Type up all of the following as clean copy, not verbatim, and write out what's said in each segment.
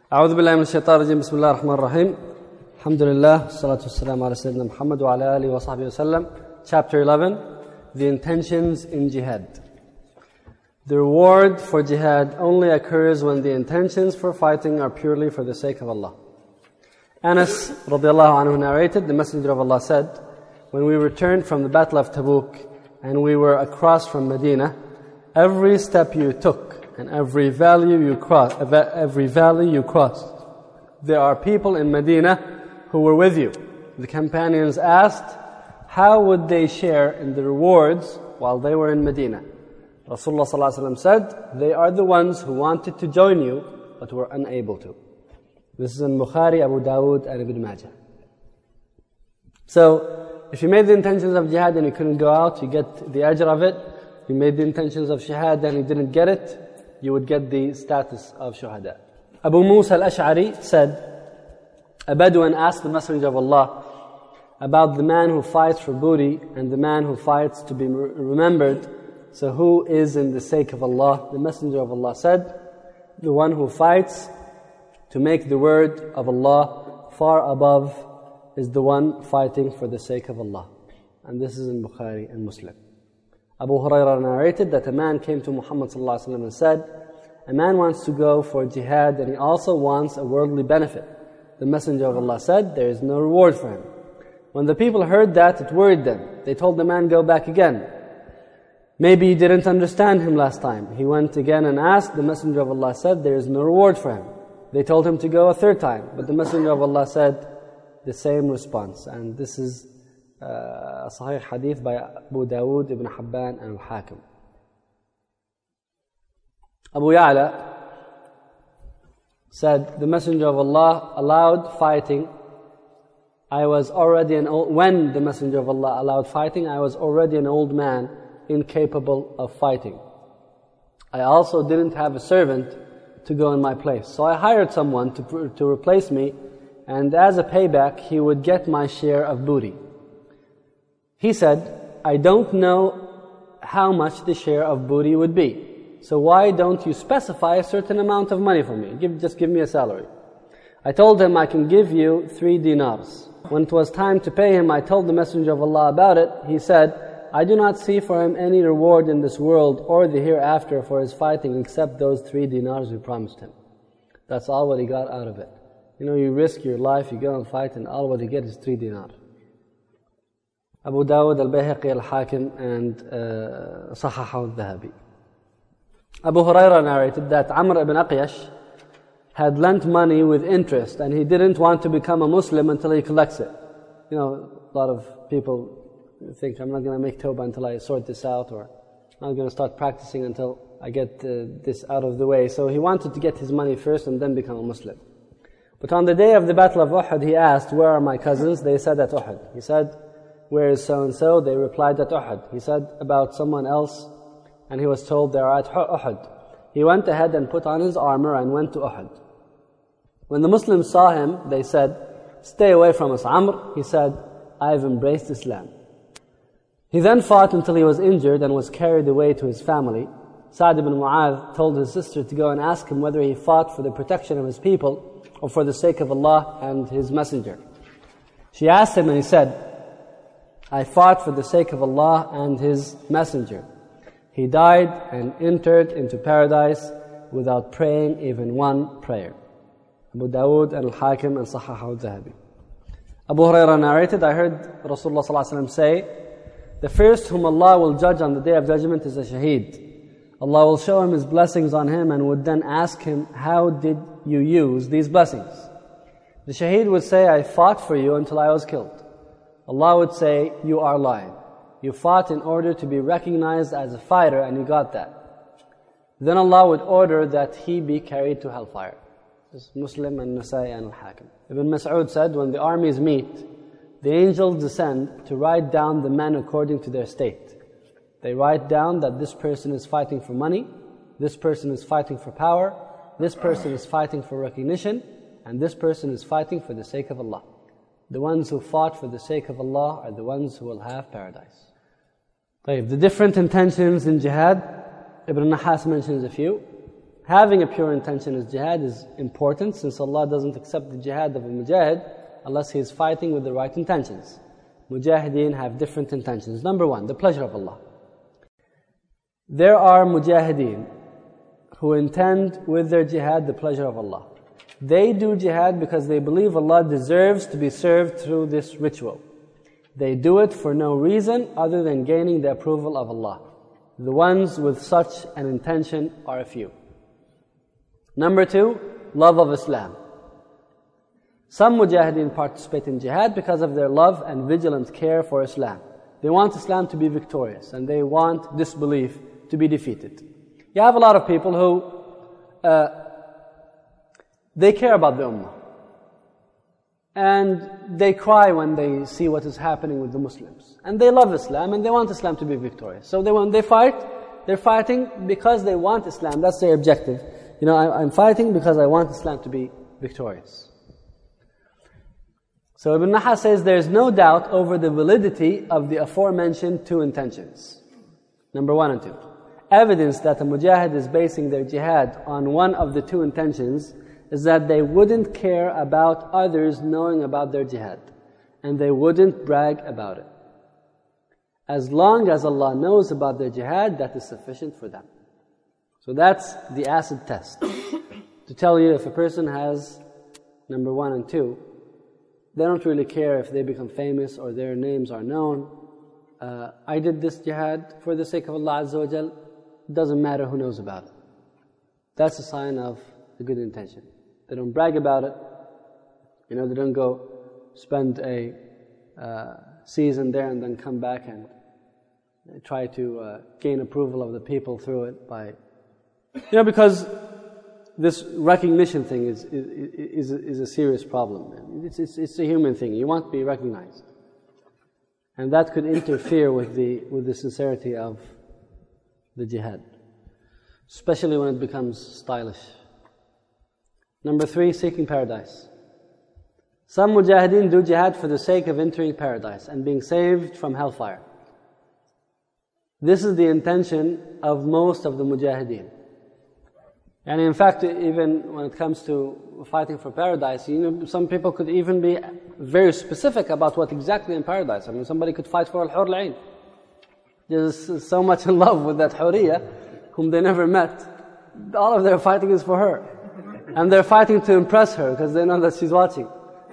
أعوذ بالله من الشيطان الرجيم بسم الله الرحمن الرحيم الحمد لله والصلاة والسلام على سيدنا محمد وعلى آله وصحبه وسلم. Chapter 11, the intentions in jihad. The reward for jihad only occurs when the intentions for fighting are purely for the sake of Allah. Anas radiallahu anhu narrated, the Messenger of Allah said, when we returned from the Battle of Tabuk and we were across from Medina, every step you took and every valley you crossed, there are people in Medina who were with you. The companions asked, how would they share in the rewards while they were in Medina? Rasulullah ﷺ said, they are the ones who wanted to join you but were unable to. This is in Bukhari, Abu Dawood and Ibn Majah. So, if you made the intentions of jihad and you couldn't go out, you get the ajr of it. If you made the intentions of shahada and you didn't get it, you would get the status of shuhada. Abu Musa al-Ash'ari said, a Bedouin asked the Messenger of Allah about the man who fights for booty and the man who fights to be remembered. So who is in the sake of Allah? The Messenger of Allah said, the one who fights to make the word of Allah far above is the one fighting for the sake of Allah. And this is in Bukhari and Muslim. Abu Hurairah narrated that a man came to Muhammad ﷺ and said, a man wants to go for jihad and he also wants a worldly benefit. The Messenger of Allah said, there is no reward for him. When the people heard that, it worried them. They told the man, go back again. Maybe he didn't understand him last time. He went again and asked. The Messenger of Allah said, there is no reward for him. They told him to go a third time. But the Messenger of Allah said the same response. And this is a Sahih Hadith by Abu Dawood, Ibn Hibban and Al-Hakim. Abu Ya'la said, the Messenger of Allah allowed fighting. When the Messenger of Allah allowed fighting, I was already an old man, incapable of fighting. I also didn't have a servant to go in my place. So I hired someone to replace me, and as a payback, he would get my share of booty. He said, I don't know how much the share of booty would be. So why don't you specify a certain amount of money for me? Just give me a salary. I told him, I can give you 3 dinars. When it was time to pay him, I told the Messenger of Allah about it. He said, I do not see for him any reward in this world or the hereafter for his fighting except those 3 dinars we promised him. That's all what he got out of it. You risk your life, you go and fight, and all what you get is 3 dinars. Abu Dawud, Al-Bayhaqi, Al-Hakim, and Sahahahu Al-Dhahabi. Abu Hurairah narrated that Amr ibn Aqyash had lent money with interest and he didn't want to become a Muslim until he collects it. A lot of people think, I'm not going to make tawbah until I sort this out, or I'm not going to start practicing until I get this out of the way. So he wanted to get his money first and then become a Muslim. But on the day of the Battle of Uhud, he asked, where are my cousins? They said, at Uhud. He said, where is so-and-so? They replied, at Uhud. He said, about someone else, and he was told, they are at Uhud. He went ahead and put on his armor and went to Uhud. When the Muslims saw him, they said, stay away from us, Amr. He said, I have embraced Islam. He then fought until he was injured and was carried away to his family. Sa'd ibn Mu'adh told his sister to go and ask him whether he fought for the protection of his people or for the sake of Allah and His Messenger. She asked him and he said, I fought for the sake of Allah and His Messenger. He died and entered into paradise without praying even one prayer. Abu Dawood and Al-Hakim and Sahahahu Al-Dhahabi. Abu Hurairah narrated, I heard Rasulullah ﷺ say, the first whom Allah will judge on the Day of Judgment is a shaheed. Allah will show him His blessings on him and would then ask him, how did you use these blessings? The shaheed would say, I fought for you until I was killed. Allah would say, you are lying. You fought in order to be recognized as a fighter and you got that. Then Allah would order that he be carried to hellfire. This is Muslim and Nasai and Al-Hakim. Ibn Mas'ud said, when the armies meet, the angels descend to write down the men according to their state. They write down that this person is fighting for money, this person is fighting for power, this person is fighting for recognition, and this person is fighting for the sake of Allah. The ones who fought for the sake of Allah are the ones who will have paradise. The different intentions in jihad, Ibn Nahas mentions a few. having a pure intention as jihad is important, since Allah doesn't accept the jihad of a mujahid unless he is fighting with the right intentions. Mujahideen have different intentions. Number one, the pleasure of Allah. There are mujahideen who intend with their jihad the pleasure of Allah. They do jihad because they believe Allah deserves to be served through this ritual. They do it for no reason other than gaining the approval of Allah. The ones with such an intention are a few. Number two, love of Islam. Some mujahideen participate in jihad because of their love and vigilant care for Islam. They want Islam to be victorious and they want disbelief to be defeated. You have a lot of people who they care about the ummah. And they cry when they see what is happening with the Muslims. And they love Islam and they want Islam to be victorious. So when they fight, they're fighting because they want Islam. That's their objective. I'm fighting because I want Islam to be victorious. So Ibn Naha says there is no doubt over the validity of the aforementioned two intentions. Number 1 and 2. Evidence that a mujahid is basing their jihad on one of the two intentions is that they wouldn't care about others knowing about their jihad, and they wouldn't brag about it. As long as Allah knows about their jihad, that is sufficient for them. So that's the acid test. To tell you if a person has number 1 and 2, they don't really care if they become famous or their names are known. I did this jihad for the sake of Allah Azza wa Jal. It doesn't matter who knows about it. That's a sign of a good intention. They don't brag about it. They don't go spend a season there and then come back and try to gain approval of the people through it by... because this recognition thing is a serious problem. It's a human thing. You want to be recognized. And that could interfere with the sincerity of the jihad, especially when it becomes stylish. Number 3, seeking paradise. Some mujahideen do jihad for the sake of entering paradise and being saved from hellfire. This is the intention of most of the mujahideen. And in fact, even when it comes to fighting for paradise, some people could even be very specific about what exactly in paradise. Somebody could fight for al-hur al-ain. They're so much in love with that huriyah, whom they never met. All of their fighting is for her. And they're fighting to impress her because they know that she's watching.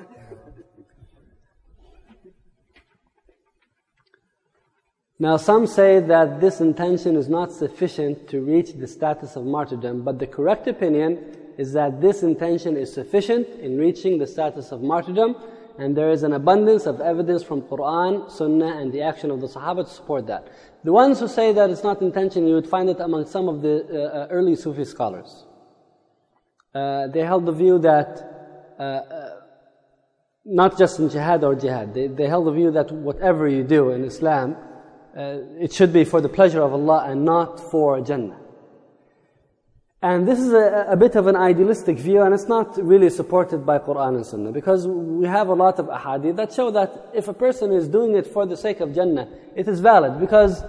Now some say that this intention is not sufficient to reach the status of martyrdom, but the correct opinion is that this intention is sufficient in reaching the status of martyrdom, and there is an abundance of evidence from Qur'an, Sunnah, and the action of the Sahaba to support that. The ones who say that it's not intention, you would find it among some of the early Sufi scholars. They held the view that not just in jihad or jihad, they held the view that whatever you do in Islam, it should be for the pleasure of Allah and not for Jannah. And this is a bit of an idealistic view, and it's not really supported by Qur'an and Sunnah, because we have a lot of ahadith that show that if a person is doing it for the sake of Jannah, it is valid, because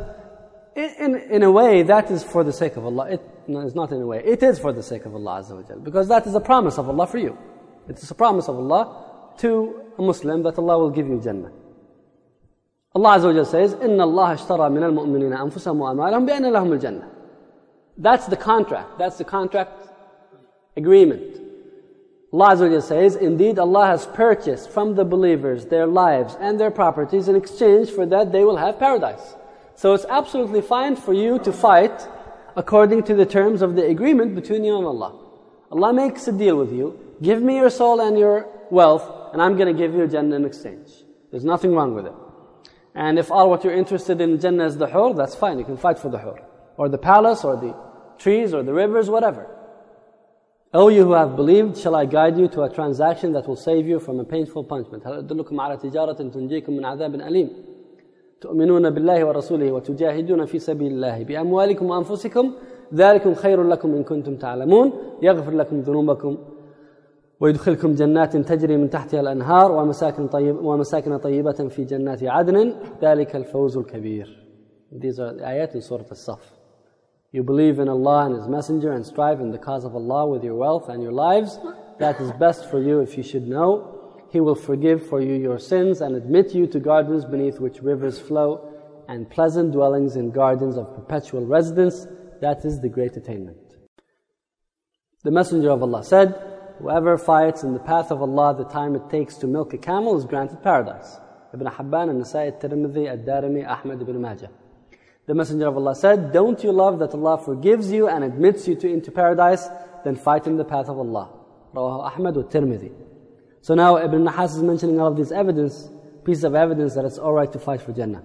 in a way that is for the sake of Allah. No, it's not in a way. It is for the sake of Allah Azza wa Jal, because that is a promise of Allah for you. It is a promise of Allah to a Muslim that Allah will give you Jannah. Allah Azza wa Jal says, إِنَّ اللَّهَ اشْتَرَى مِنَ الْمُؤْمِنِينَ أَنفُسَهُمْ وَأَمْوَالَهُمْ بِأَنَّ لَهُمُ الْجَنَّةِ. That's the contract. That's the contract agreement. Allah Azza wa Jal says, indeed Allah has purchased from the believers their lives and their properties. In exchange for that they will have paradise. So it's absolutely fine for you to fight according to the terms of the agreement between you and Allah. Allah makes a deal with you. Give me your soul and your wealth, and I'm going to give you Jannah in exchange. There's nothing wrong with it. And if all what you're interested in Jannah is the hur, that's fine. You can fight for the hur, or the palace, or the trees, or the rivers, whatever. O you who have believed, shall I guide you to a transaction that will save you from a painful punishment. هل أدلكم على تجارة تنجيكم من عذاب أليم تؤمنون بالله ورسوله وتجاهدون في سبيل الله بأموالكم وأنفسكم ذلكم خير لكم إن كنتم تعلمون يغفر لكم ذنوبكم ويدخلكم جنات تجري من تحتها الأنهار ومساكن طيبة في جنات عدن ذلك الفوز الكبير. These are the ayat in Surah As-Saf. You believe in Allah and His Messenger and strive in the cause of Allah with your wealth and your lives. That is best for you if you should know. He will forgive for you your sins and admit you to gardens beneath which rivers flow and pleasant dwellings in gardens of perpetual residence. That is the great attainment. The Messenger of Allah said, whoever fights in the path of Allah the time it takes to milk a camel is granted paradise. Ibn Hibban, An-Nasa'i, At-Tirmidhi, Ad-Darimi, Ahmad ibn Majah. The Messenger of Allah said, don't you love that Allah forgives you and admits you into paradise, then fight in the path of Allah. Rawahu Ahmad wa Tirmidhi. So now Ibn Nahas is mentioning all of these pieces of evidence that it's alright to fight for Jannah.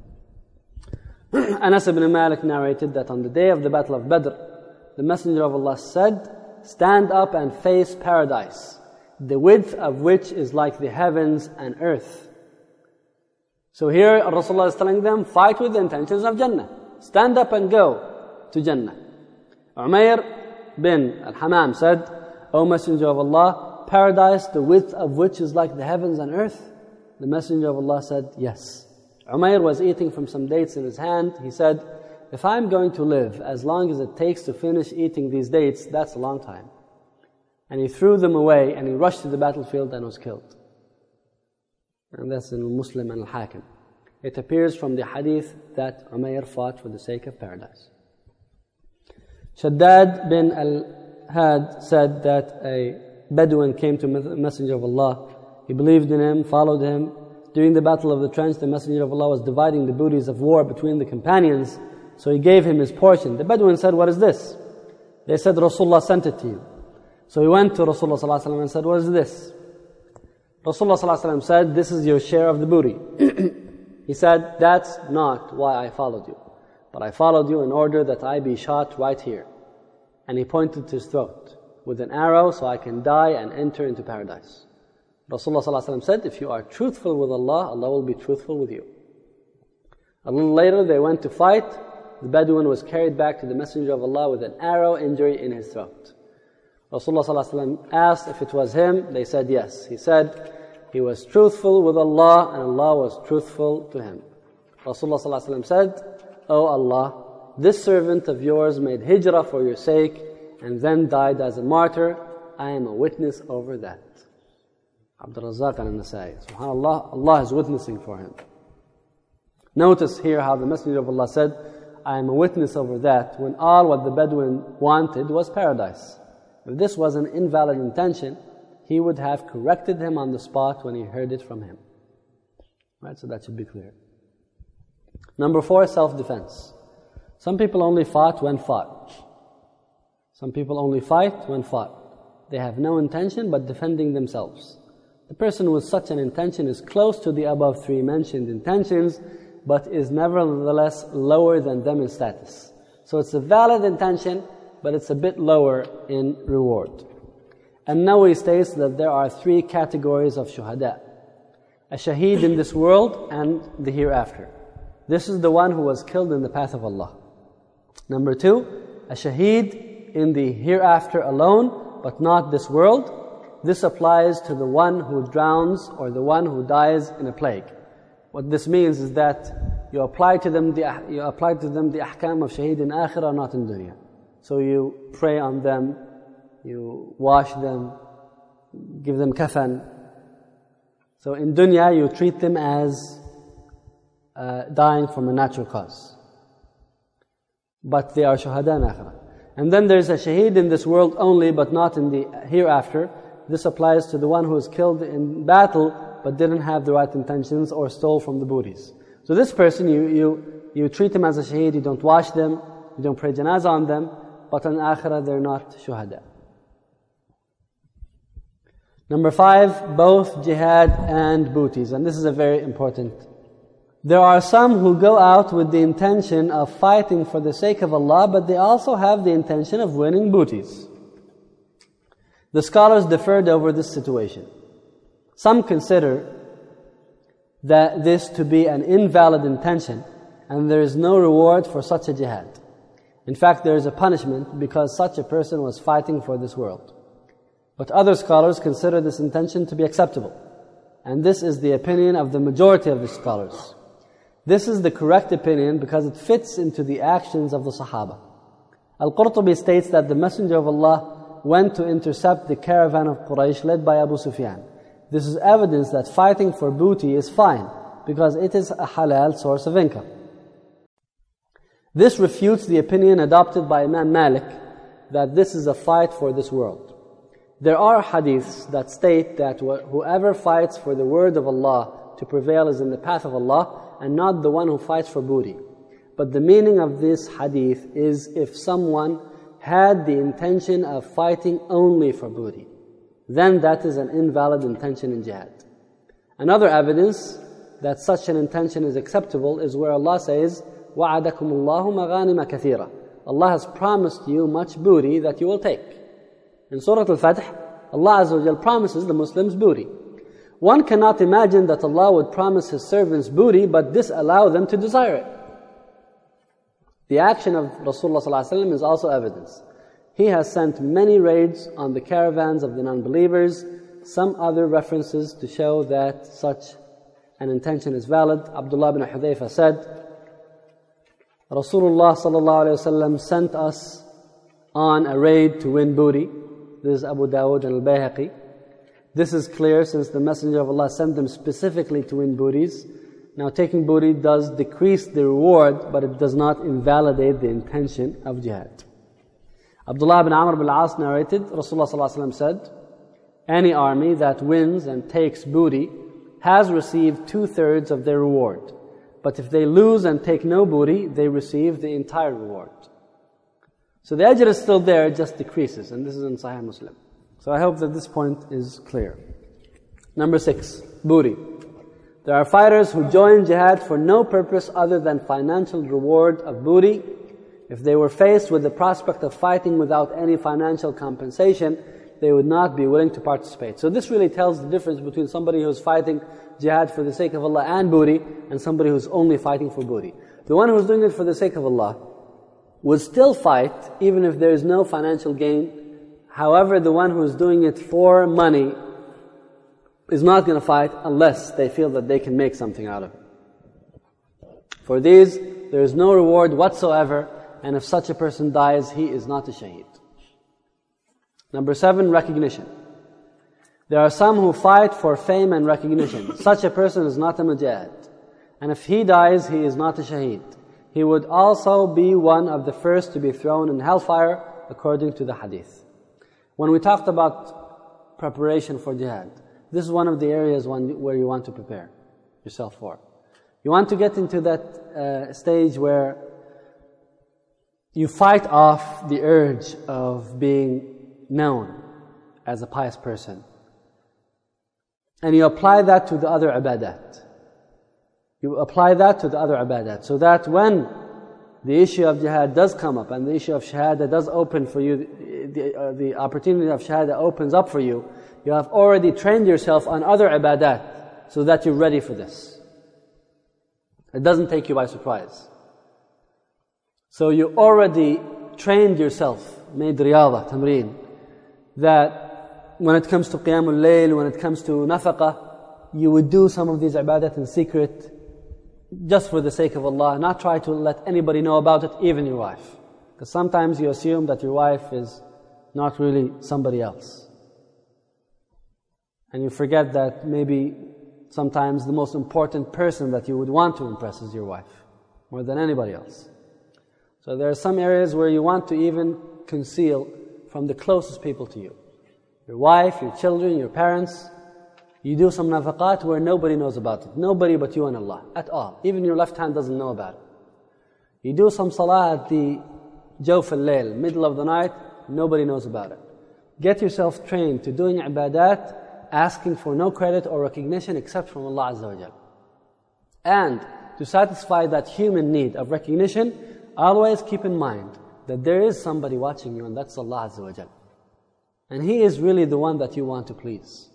Anas ibn Malik narrated that on the day of the Battle of Badr, the Messenger of Allah said, stand up and face paradise, the width of which is like the heavens and earth. So here Rasulullah is telling them, fight with the intentions of Jannah. Stand up and go to Jannah. Umayr bin al-Hamam said, O Messenger of Allah, paradise the width of which is like the heavens and earth? The Messenger of Allah said, yes. Umayr was eating from some dates in his hand. He said, if I'm going to live as long as it takes to finish eating these dates, that's a long time. And he threw them away and he rushed to the battlefield and was killed. And that's in Muslim and Al-Hakim. It appears from the hadith that Umayr fought for the sake of paradise. Shaddad bin al-Had said that a Bedouin came to the Messenger of Allah. He believed in him, followed him. During the Battle of the Trench, the Messenger of Allah was dividing the booties of war between the companions, so he gave him his portion. The Bedouin said, what is this? They said, Rasulullah sent it to you. So he went to Rasulullah ﷺ and said, what is this? Rasulullah ﷺ said, this is your share of the booty. He said, that's not why I followed you. But I followed you in order that I be shot right here. And he pointed to his throat with an arrow so I can die and enter into paradise. Rasulullah ﷺ said, if you are truthful with Allah, Allah will be truthful with you. A little later they went to fight. The Bedouin was carried back to the Messenger of Allah with an arrow injury in his throat. Rasulullah ﷺ asked if it was him. They said yes. He said he was truthful with Allah and Allah was truthful to him. Rasulullah ﷺ said, O Allah, this servant of yours made hijrah for your sake and then died as a martyr. I am a witness over that. Abdul Razzaq and An-Nasa'i. SubhanAllah, Allah is witnessing for him. Notice here how the Messenger of Allah said, I am a witness over that, when all what the Bedouin wanted was paradise. If this was an invalid intention, he would have corrected him on the spot when he heard it from him. Right, so that should be clear. Number 4, self-defense. Some people only fought when fought. Some people only fight when fought. They have no intention but defending themselves. The person with such an intention is close to the above 3 mentioned intentions, but is nevertheless lower than them in status. So it's a valid intention, but it's a bit lower in reward. And now he states that there are 3 categories of shuhada. A shaheed in this world and the hereafter. This is the one who was killed in the path of Allah. Number 2, a shaheed in the hereafter alone, but not this world. This applies to the one who drowns or the one who dies in a plague. What this means is that you apply to them the ahkam of shaheed in akhirah, not in dunya. So you pray on them, you wash them, give them kafan. So in dunya you treat them as dying from a natural cause. But they are shuhada in akhirah. And then there's a shaheed in this world only, but not in the hereafter. This applies to the one who was killed in battle, but didn't have the right intentions or stole from the booties. So this person, you treat him as a shaheed, you don't wash them, you don't pray janazah on them, but in akhirah they're not shuhada. Number 5, both jihad and booties. And this is a very important. There are some who go out with the intention of fighting for the sake of Allah, but they also have the intention of winning booties. The scholars differed over this situation. Some consider that this to be an invalid intention, and there is no reward for such a jihad. In fact, there is a punishment because such a person was fighting for this world. But other scholars consider this intention to be acceptable. And this is the opinion of the majority of the scholars. This is the correct opinion because it fits into the actions of the Sahaba. Al-Qurtubi states that the Messenger of Allah went to intercept the caravan of Quraysh led by Abu Sufyan. This is evidence that fighting for booty is fine because it is a halal source of income. This refutes the opinion adopted by Imam Malik that this is a fight for this world. There are hadiths that state that whoever fights for the word of Allah to prevail is in the path of Allah and not the one who fights for booty. But the meaning of this hadith is if someone had the intention of fighting only for booty, then that is an invalid intention in jihad. Another evidence that such an intention is acceptable is where Allah says, وَعَدَكُمُ اللَّهُ مَغَانِمَ كَثِيرًا. Allah has promised you much booty that you will take. In Surah Al-Fath, Allah Azza wa Jal promises the Muslims booty. One cannot imagine that Allah would promise His servants booty but disallow them to desire it. The action of Rasulullah ﷺ is also evidence. He has sent many raids on the caravans of the non-believers, some other references to show that such an intention is valid. Abdullah ibn Hudayfa said, Rasulullah ﷺ sent us on a raid to win booty. This is Abu Dawud and Al-Bayhaqi. This is clear since the Messenger of Allah sent them specifically to win booties. Now taking booty does decrease the reward, but it does not invalidate the intention of jihad. Abdullah ibn Amr ibn al-As narrated, Rasulullah ﷺ said, any army that wins and takes booty has received 2/3 of their reward. But if they lose and take no booty, they receive the entire reward. So the ajr is still there, it just decreases. And this is in Sahih Muslim. So I hope that this point is clear. Number 6, booty. There are fighters who join jihad for no purpose other than financial reward of booty. If they were faced with the prospect of fighting without any financial compensation, they would not be willing to participate. So this really tells the difference between somebody who's fighting jihad for the sake of Allah and booty, and somebody who's only fighting for booty. The one who's doing it for the sake of Allah would still fight even if there is no financial gain. However, the one who's doing it for money is not going to fight unless they feel that they can make something out of it. For these, there is no reward whatsoever, and if such a person dies, he is not a shaheed. Number 7, recognition. There are some who fight for fame and recognition. Such a person is not a mujahid. And if he dies, he is not a shaheed. He would also be one of the first to be thrown in hellfire, according to the hadith. When we talked about preparation for jihad, this is one of the areas where you want to prepare yourself for. You want to get into that stage where you fight off the urge of being known as a pious person. And you apply that to the other ibadat. You apply that to the other ibadat, so that when the issue of jihad does come up and the issue of shahada does open for you, the opportunity of shahada opens up for you, you have already trained yourself on other ibadat so that you're ready for this. It doesn't take you by surprise. So you already trained yourself, made riyādah, tamreen, that when it comes to qiyamul layl, when it comes to nafaqah, you would do some of these ibadat in secret, just for the sake of Allah, not try to let anybody know about it, even your wife. Because sometimes you assume that your wife is not really somebody else. And you forget that maybe sometimes the most important person that you would want to impress is your wife, more than anybody else. So there are some areas where you want to even conceal from the closest people to you. Your wife, your children, your parents. You do some nafaqat where nobody knows about it. Nobody but you and Allah, at all. Even your left hand doesn't know about it. You do some salah at the jawf al-layl, middle of the night, nobody knows about it. Get yourself trained to doing ibadat, asking for no credit or recognition except from Allah Azza wa Jal. And to satisfy that human need of recognition, always keep in mind that there is somebody watching you, and that's Allah Azza wa Jal. And He is really the one that you want to please.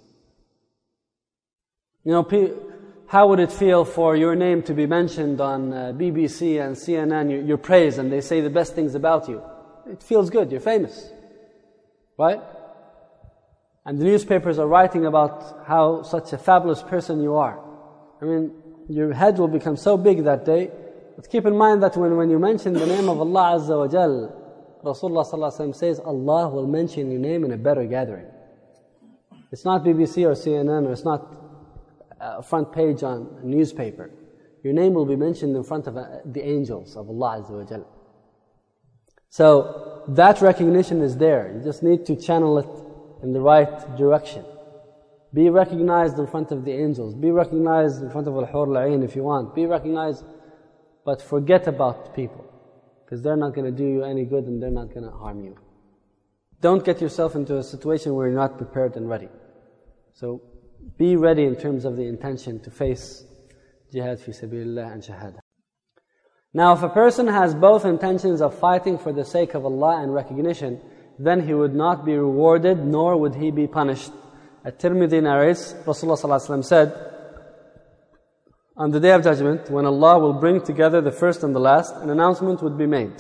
You know, how would it feel for your name to be mentioned on BBC and CNN, your praise, and they say the best things about you? It feels good, you're famous. Right? And the newspapers are writing about how such a fabulous person you are. I mean, your head will become so big that day. But keep in mind that when you mention the name of Allah Azza wa Jal, Rasulullah ﷺ says, Allah will mention your name in a better gathering. It's not BBC or CNN, or it's not a front page on a newspaper. Your name will be mentioned in front of the angels of Allah Azza wa Jal. So that recognition is there. You just need to channel it in the right direction. Be recognized in front of the angels. Be recognized in front of Al-Hur Al-Ain if you want. Be recognized, but forget about people, because they're not going to do you any good and they're not going to harm you. Don't get yourself into a situation where you're not prepared and ready. So be ready in terms of the intention to face jihad fi sabilillah and shahada. Now, if a person has both intentions of fighting for the sake of Allah and recognition, then he would not be rewarded, nor would he be punished. At-Tirmidhi narrates, Rasulullah ﷺ said, on the Day of Judgment, when Allah will bring together the first and the last, an announcement would be made.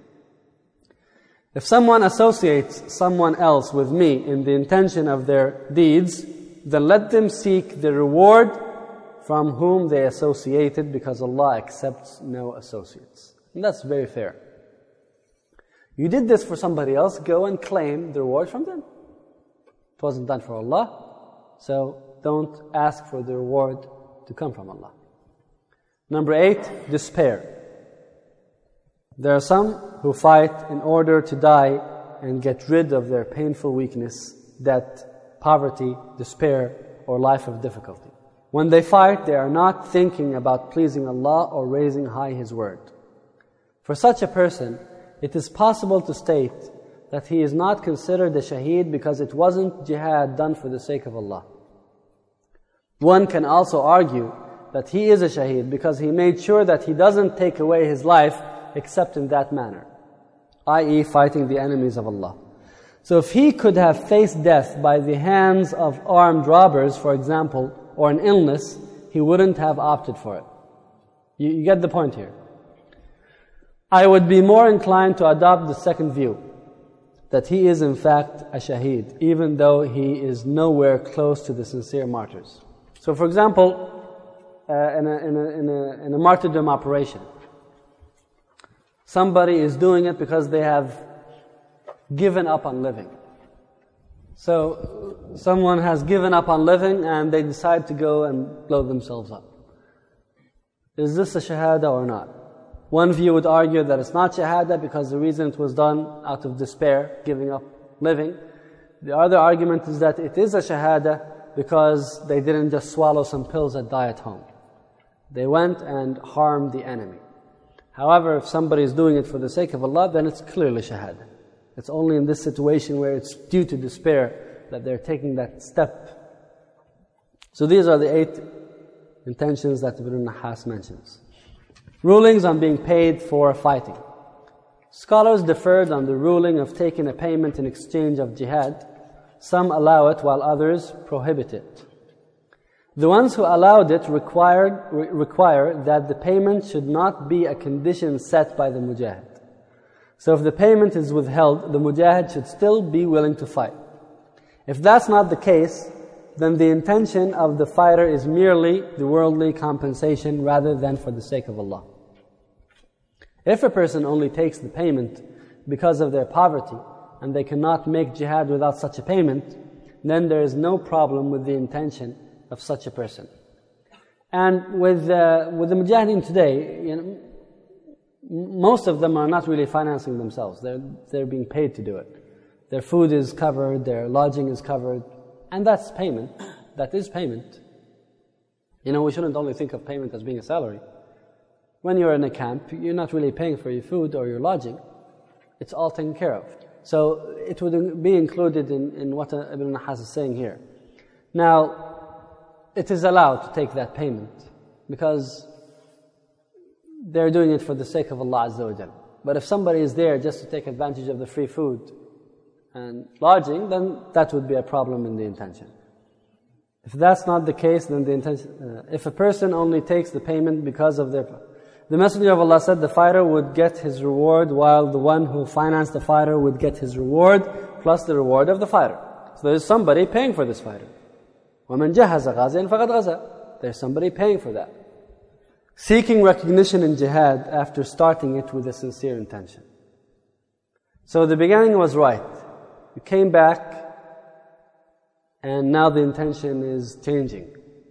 If someone associates someone else with me in the intention of their deeds, then let them seek the reward from whom they associated, because Allah accepts no associates. And that's very fair. You did this for somebody else, go and claim the reward from them. It wasn't done for Allah, so don't ask for the reward to come from Allah. Number 8, despair. There are some who fight in order to die and get rid of their painful weakness, that poverty, despair, or life of difficulty. When they fight, they are not thinking about pleasing Allah or raising high His word. For such a person, it is possible to state that he is not considered a shaheed because it wasn't jihad done for the sake of Allah. One can also argue that he is a shaheed because he made sure that he doesn't take away his life except in that manner, i.e. fighting the enemies of Allah. So if he could have faced death by the hands of armed robbers, for example, or an illness, he wouldn't have opted for it. You get the point here. I would be more inclined to adopt the second view, that he is in fact a shaheed, even though he is nowhere close to the sincere martyrs. So for example, in a martyrdom operation, somebody is doing it because they have given up on living. So someone has given up on living and they decide to go and blow themselves up. Is this a shahada or not? One view would argue that it's not shahada because the reason it was done out of despair, giving up living. The other argument is that it is a shahada because they didn't just swallow some pills and die at home. They went and harmed the enemy. However, if somebody is doing it for the sake of Allah, then it's clearly shahada. It's only in this situation where it's due to despair that they're taking that step. So these are the 8 intentions that Ibn Nahas mentions. Rulings on being paid for fighting. Scholars differed on the ruling of taking a payment in exchange of jihad. Some allow it while others prohibit it. The ones who allowed it require that the payment should not be a condition set by the mujahid. So if the payment is withheld, the mujahid should still be willing to fight. If that's not the case, then the intention of the fighter is merely the worldly compensation rather than for the sake of Allah. If a person only takes the payment because of their poverty and they cannot make jihad without such a payment, then there is no problem with the intention of such a person. And with the mujahideen today, most of them are not really financing themselves. They're being paid to do it. Their food is covered, their lodging is covered, and that's payment. That is payment. We shouldn't only think of payment as being a salary. When you're in a camp, you're not really paying for your food or your lodging. It's all taken care of. So it would be included in what Ibn Nahas is saying here. Now, it is allowed to take that payment because they're doing it for the sake of Allah Azza wa Jal. But if somebody is there just to take advantage of the free food and lodging, then that would be a problem in the intention. If that's not the case, then the intention, if a person only takes the payment because of their... The Messenger of Allah said the fighter would get his reward while the one who financed the fighter would get his reward plus the reward of the fighter. So there is somebody paying for this fighter. وَمَنْ جَهَزَ غَازِيًا فَقَدْ غَزَى. There's somebody paying for that. Seeking recognition in jihad after starting it with a sincere intention. So the beginning was right. You came back, and now the intention is changing.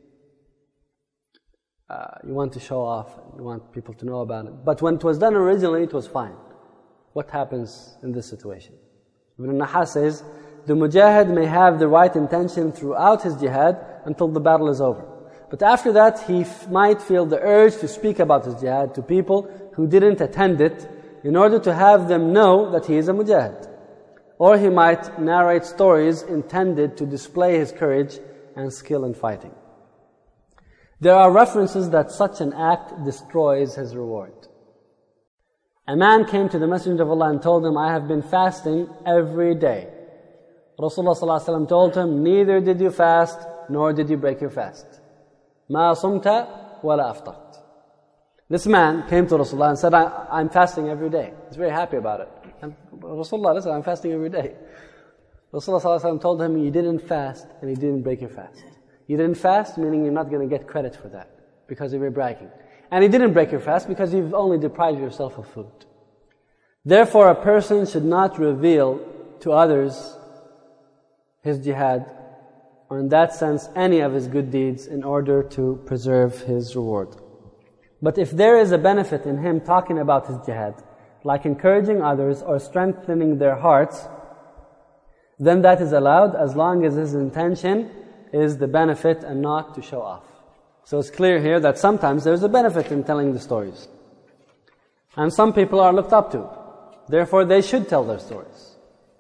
You want to show off, you want people to know about it. But when it was done originally, it was fine. What happens in this situation? Ibn Nahas says, the mujahid may have the right intention throughout his jihad until the battle is over. But after that, he might feel the urge to speak about his jihad to people who didn't attend it in order to have them know that he is a mujahid. Or he might narrate stories intended to display his courage and skill in fighting. There are references that such an act destroys his reward. A man came to the Messenger of Allah and told him, I have been fasting every day. Rasulullah ﷺ told him, neither did you fast, nor did you break your fast. مَا صُمْتَ وَلَا أَفْطَرْتَ. This man came to Rasulullah and said, I'm fasting every day. He's very happy about it. And Rasulullah, listen, I'm fasting every day. Rasulullah ﷺ told him, you didn't fast and you didn't break your fast. You didn't fast, meaning you're not going to get credit for that, because of your bragging. And you didn't break your fast because you've only deprived yourself of food. Therefore, a person should not reveal to others his jihad, or in that sense, any of his good deeds, in order to preserve his reward. But if there is a benefit in him talking about his jihad, like encouraging others or strengthening their hearts, then that is allowed as long as his intention is the benefit and not to show off. So it's clear here that sometimes there's a benefit in telling the stories. And some people are looked up to. Therefore, they should tell their stories.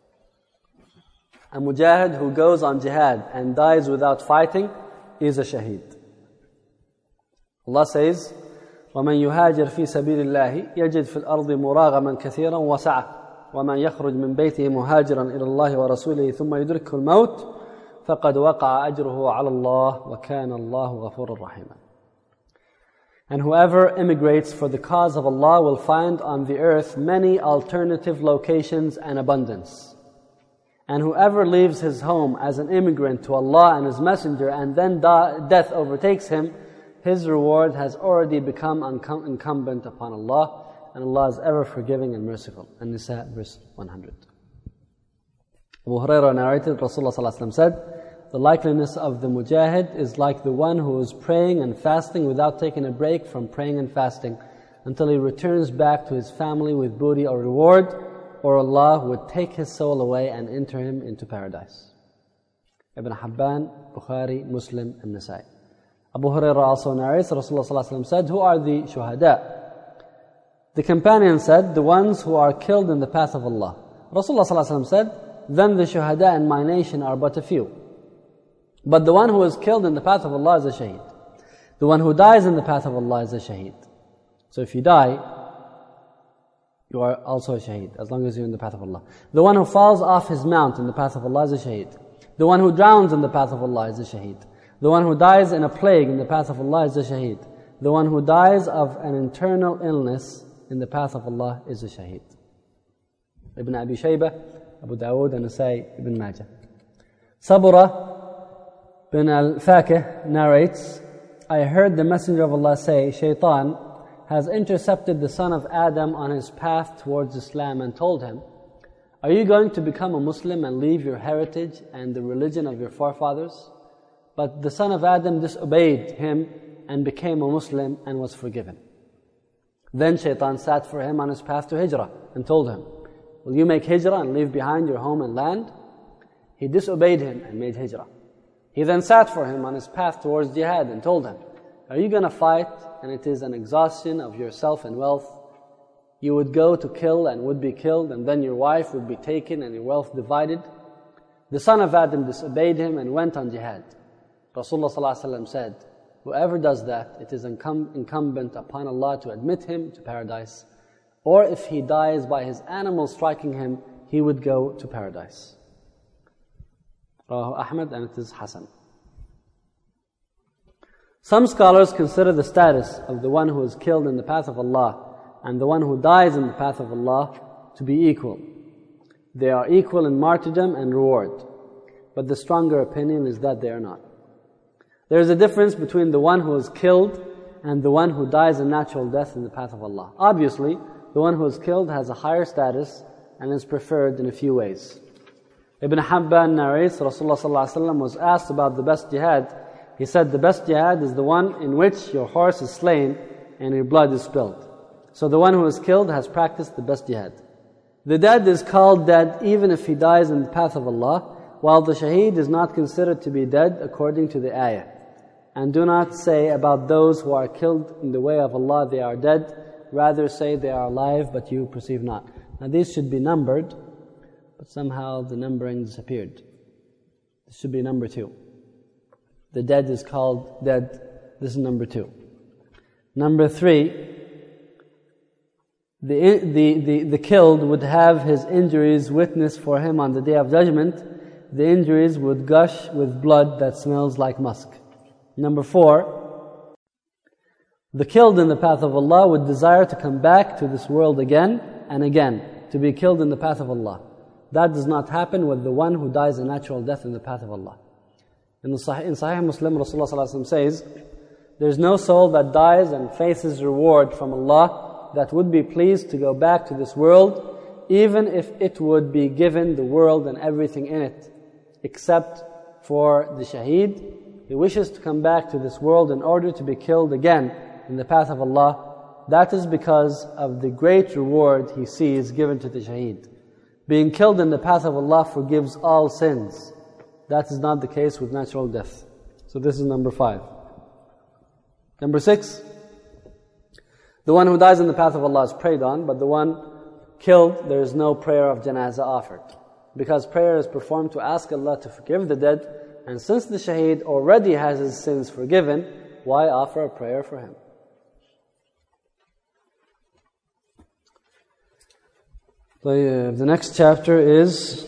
A mujahid who goes on jihad and dies without fighting is a shaheed. Allah says, وَمَنْ يُهَاجِرْ فِي سَبِيلِ اللَّهِ يَجِدْ فِي الْأَرْضِ مُرَاغَمًا كَثِيرًا وَسَعَةً وَمَنْ يَخْرُجْ مِنْ بَيْتِهِ مُهَاجِرًا إِلَى اللَّهِ وَرَسُولِهِ ثُمَّ يُدْرِكْهُ الْمَوْتِ فَقَدْ وَقَعَ أَجْرُهُ عَلَى اللَّهِ وَكَانَ اللَّهُ غَفُورًا رَحِيمًا. And whoever immigrates for the cause of Allah will find on the earth many alternative locations and abundance. And whoever leaves his home as an immigrant to Allah and His Messenger and then death overtakes him, his reward has already become incumbent upon Allah, and Allah is ever forgiving and merciful. An-Nisa, verse 100. Abu Hurairah narrated, Rasulullah ﷺ said, the likeliness of the mujahid is like the one who is praying and fasting without taking a break from praying and fasting until he returns back to his family with booty or reward, or Allah would take his soul away and enter him into paradise. Ibn Hibban, Bukhari, Muslim, and Nasa'i. Abu Hurairah also narrates, Rasulullah ﷺ said, who are the shuhada? The companion said, the ones who are killed in the path of Allah. Rasulullah ﷺ said, then the shuhada in my nation are but a few. But the one who is killed in the path of Allah is a shaheed. The one who dies in the path of Allah is a shaheed. So if you die, you are also a shaheed, as long as you're in the path of Allah. The one who falls off his mount in the path of Allah is a shaheed. The one who drowns in the path of Allah is a shaheed. The one who dies in a plague in the path of Allah is a shaheed. The one who dies of an internal illness in the path of Allah is a shaheed. Ibn Abi Shaybah, Abu Dawood, and Nasa'i, Ibn Majah. Sabura bin al-Fakih narrates, I heard the Messenger of Allah say, Shaitan has intercepted the son of Adam on his path towards Islam and told him, are you going to become a Muslim and leave your heritage and the religion of your forefathers? But the son of Adam disobeyed him and became a Muslim and was forgiven. Then Shaitan sat for him on his path to Hijrah and told him, will you make Hijrah and leave behind your home and land? He disobeyed him and made Hijrah. He then sat for him on his path towards jihad and told him, are you going to fight and it is an exhaustion of yourself and wealth? You would go to kill and would be killed, and then your wife would be taken and your wealth divided. The son of Adam disobeyed him and went on jihad. Rasulullah ﷺ said, whoever does that, it is incumbent upon Allah to admit him to paradise. Or if he dies by his animal striking him, he would go to paradise. Rawahu Ahmad, and it is Hasan. Some scholars consider the status of the one who is killed in the path of Allah and the one who dies in the path of Allah to be equal. They are equal in martyrdom and reward, but the stronger opinion is that they are not. There is a difference between the one who is killed and the one who dies a natural death in the path of Allah. Obviously, the one who is killed has a higher status and is preferred in a few ways. Ibn Habban narrates, Rasulullah ﷺ was asked about the best jihad. He said, the best jihad is the one in which your horse is slain and your blood is spilled. So the one who is killed has practiced the best jihad. The dead is called dead even if he dies in the path of Allah, while the shaheed is not considered to be dead according to the ayah. And do not say about those who are killed in the way of Allah they are dead, rather say they are alive but you perceive not. Now these should be numbered, but somehow the numbering disappeared. This should be number 2. The dead is called dead. This is number 2. Number 3, the killed would have his injuries witnessed for him on the Day of Judgment. The injuries would gush with blood that smells like musk. Number 4, the killed in the path of Allah would desire to come back to this world again and again, to be killed in the path of Allah. That does not happen with the one who dies a natural death in the path of Allah. In Sahih Muslim, Rasulullah ﷺ says, there's no soul that dies and faces reward from Allah that would be pleased to go back to this world, even if it would be given the world and everything in it, except for the shaheed. He wishes to come back to this world in order to be killed again in the path of Allah. That is because of the great reward he sees given to the shaheed. Being killed in the path of Allah forgives all sins. That is not the case with natural death. So this is number 5. Number 6, the one who dies in the path of Allah is prayed on, but the one killed, there is no prayer of janazah offered. Because prayer is performed to ask Allah to forgive the dead, and since the shaheed already has his sins forgiven, why offer a prayer for him? The next chapter is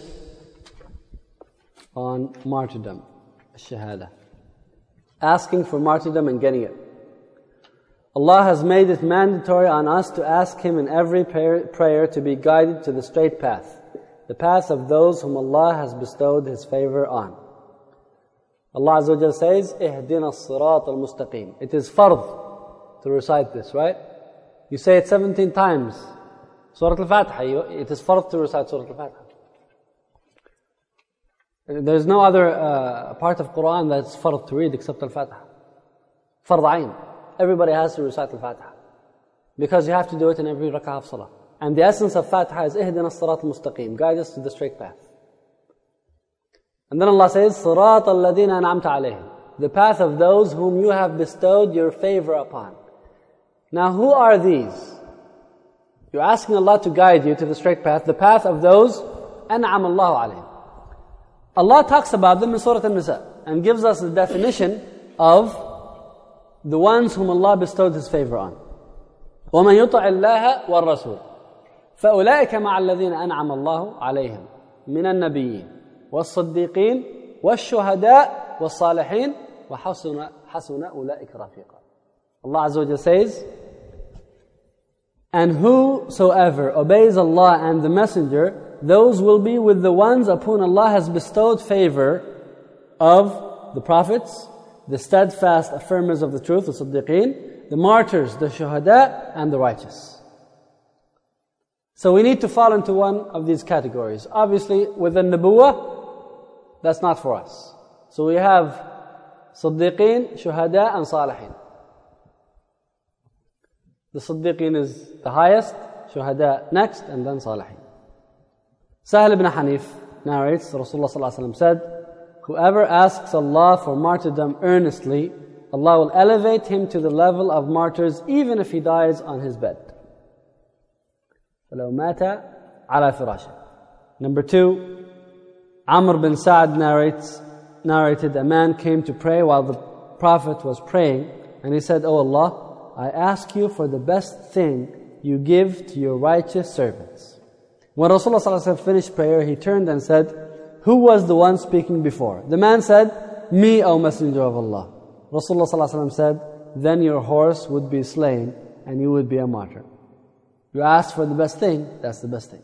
on martyrdom, shahada. Asking for martyrdom and getting it. Allah has made it mandatory on us to ask Him in every prayer to be guided to the straight path, the path of those whom Allah has bestowed His favor on. Allah Azza wa Jalla says, اهدنا الصراط المستقيم. It is fard to recite this, right? You say it 17 times. Surah Al-Fatiha, it is fard to recite Surah Al-Fatiha. There is no other part of Quran that's fard to read except Al-Fatiha. Fard ayn. Everybody has to recite Al-Fatiha. Because you have to do it in every rak'ah of salah. And the essence of Fatiha is اهدنا الصراط المستقيم. Guide us to the straight path. And then Allah says, صراط الذين أنعمت عليهم. The path of those whom you have bestowed your favor upon. Now who are these? You're asking Allah to guide you to the straight path, the path of those أنعم الله عليهم. Allah talks about them in Surah An-Nisa and gives us the definition of the ones whom Allah bestowed His favor on. وَمَنْ يُطَعِ اللَّهَ وَالرَّسُولِ فَأُولَٰئِكَ مَعَ الَّذِينَ أَنْعَمَ اللَّهُ عَلَيْهِمْ مِنَ النَّبِيِّينَ وَالصِّدِّيقِينَ وَالشُّهَدَاءِ وَالصَّالِحِينَ وَحَسُنَ أُولَٰئِكَ رَفِيقًا. Allah Azza wa Jalla says, and whosoever obeys Allah and the Messenger, those will be with the ones upon Allah has bestowed favor of the prophets, the steadfast affirmers of the truth, the Siddiqeen, the martyrs, the Shuhada, and the righteous. So we need to fall into one of these categories. Obviously, within Nubuwwah, that's not for us. So we have Siddiqeen, Shuhada, and Salihin. The Siddiqeen is the highest, Shuhada next, and then Salihin. Sahal ibn Hanif narrates, Rasulullah ﷺ said, whoever asks Allah for martyrdom earnestly, Allah will elevate him to the level of martyrs even if he dies on his bed. فَلَوْ مَاتَ عَلَى فِرَاشِهِ. Number 2, Amr bin Sa'd narrated, a man came to pray while the Prophet was praying, and he said, O Allah, I ask you for the best thing you give to your righteous servants. When Rasulullah ﷺ finished prayer, he turned and said, who was the one speaking before? The man said, me, O Messenger of Allah. Rasulullah ﷺ said, then your horse would be slain and you would be a martyr. You asked for the best thing, that's the best thing.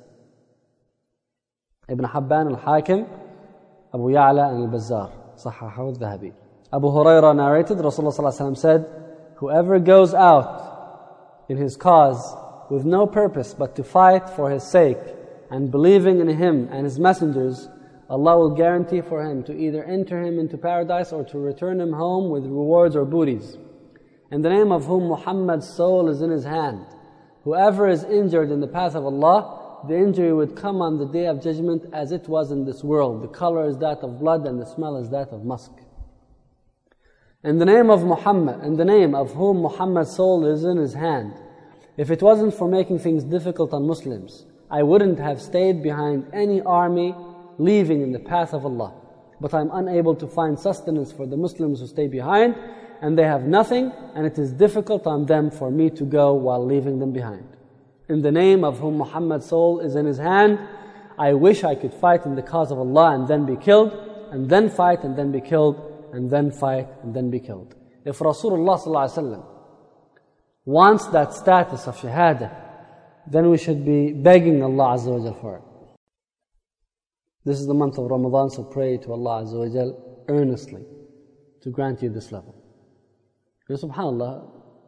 Ibn Habban al-Hakim, Abu Ya'la and al-Bazzar, Sahahahu al-Dhahabi. Abu Hurairah narrated, Rasulullah ﷺ said, whoever goes out in his cause with no purpose but to fight for his sake and believing in Him and His messengers, Allah will guarantee for him to either enter him into paradise or to return him home with rewards or booties. In the name of whom Muhammad's soul is in his hand. Whoever is injured in the path of Allah, the injury would come on the Day of Judgment as it was in this world. The color is that of blood and the smell is that of musk. In the name of Muhammad, in the name of whom Muhammad's soul is in his hand. If it wasn't for making things difficult on Muslims, I wouldn't have stayed behind any army leaving in the path of Allah. But I'm unable to find sustenance for the Muslims who stay behind, and they have nothing, and it is difficult on them for me to go while leaving them behind. In the name of whom Muhammad's soul is in his hand, I wish I could fight in the cause of Allah and then be killed, and then fight and then be killed, and then fight and then be killed. If Rasulullah ﷺ wants that status of shahada, then we should be begging Allah Azza wa Jal for it. This is the month of Ramadan, so pray to Allah Azza wa Jal earnestly to grant you this level. And subhanAllah,